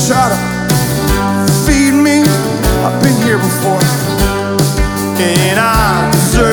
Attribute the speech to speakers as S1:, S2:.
S1: try to feed me. I've been here before, and I deserve